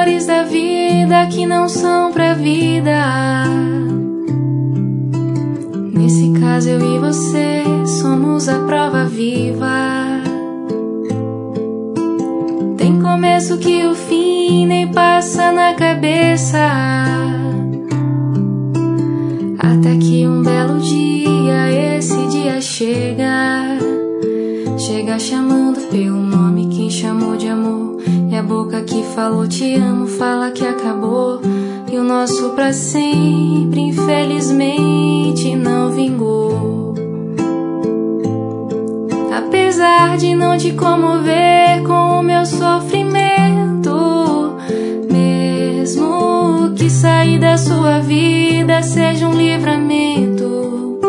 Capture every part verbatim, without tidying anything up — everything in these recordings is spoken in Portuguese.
amores da vida que não são pra vida. Nesse caso eu e você somos a prova viva. Tem começo que o fim nem passa na cabeça, até que um belo dia esse dia chega. Chega chamando pelo nome quem chamou de amor, e a boca que falou te amo fala que acabou. E o nosso pra sempre infelizmente não vingou. Apesar de não te comover com o meu sofrimento, mesmo que sair da sua vida seja um livramento,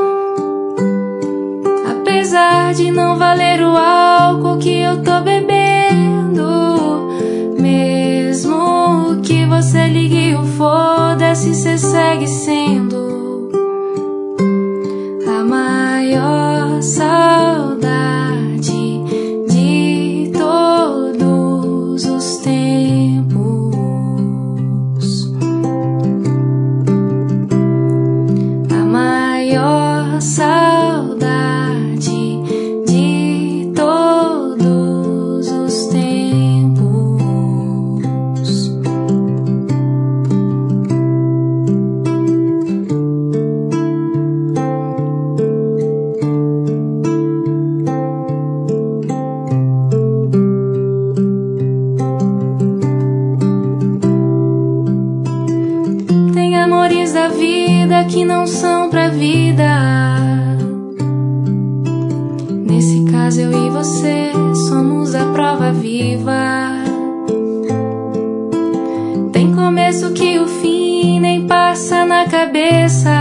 apesar de não valer o álcool que eu tô bebendo, mesmo que você ligue o foda-se, cê segue sendo a maior saudade de todos os tempos, a maior saudade de todos os tempos. Tem amores da vida que não são pra vida. Nesse caso eu e você somos a prova viva. Tem começo que o fim nem passa na cabeça,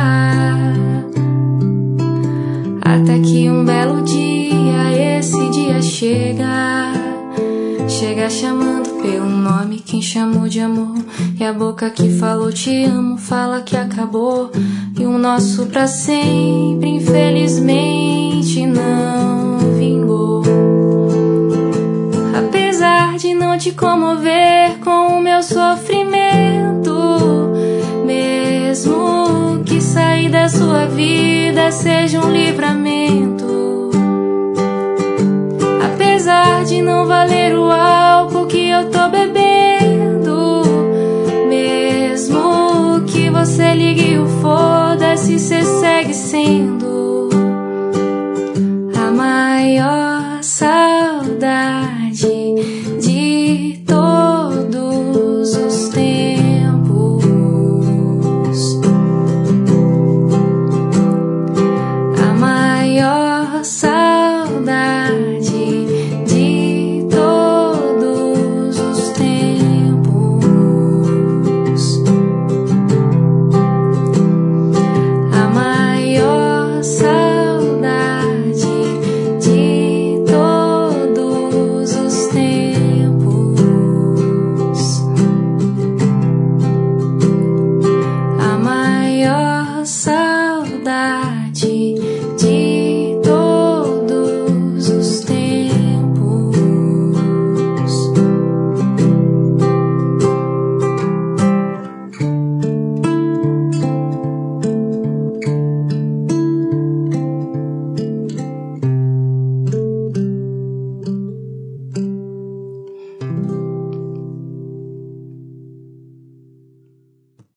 até que um belo dia esse dia chega. Chega chamando pelo nome quem chamou de amor, e a boca que falou te amo fala que acabou. E o nosso pra sempre infelizmente não vingou. Apesar de não te comover com o meu sofrimento, mesmo que sair da sua vida seja um livramento, apesar de não valer o álcool que eu tô bebendo, mesmo que você ligue o foda-se, cê